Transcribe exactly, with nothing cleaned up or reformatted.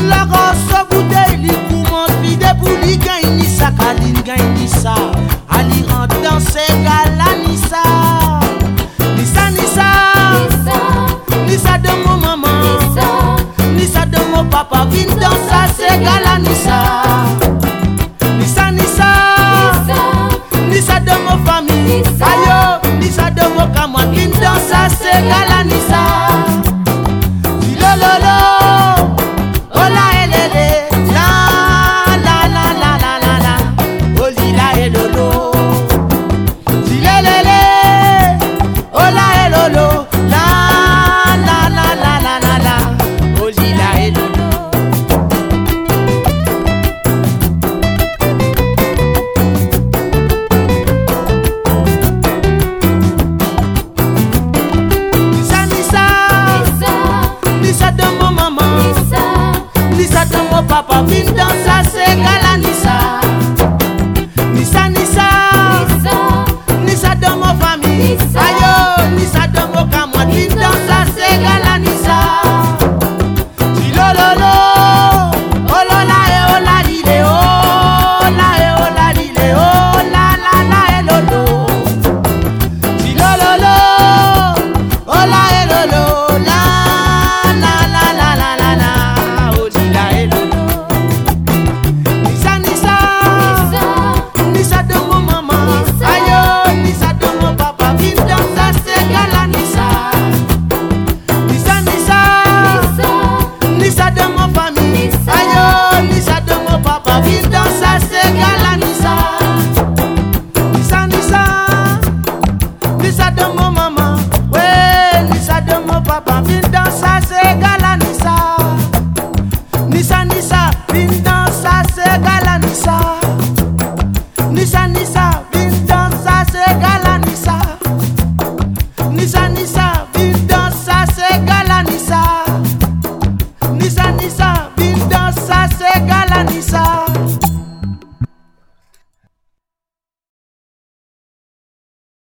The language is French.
La grosse bouteille, li commence vide pour li gagne ni ça, Kaline gagne ni ça. Ali rentre dans ses galas ni ça. Ni ça, ni ça. Ni ça de mon maman. Ni ça de mon papa. Vin dans ça, c'est galas ni ça. Ni ça, ni ça. Ni ça de mon famille. Ayo, ni ça de mon camarade. Vin dans ça, c'est galas ni ça. Di lo lo lo. Oh la elele. La la la la la la la. Oh li la elolo. Di lelele. Oh la elolo. La la la la la la la. Oh li la elolo. Nisa nisa. Nisa de mon maman. Nisa de mon papa. Vin dans ça.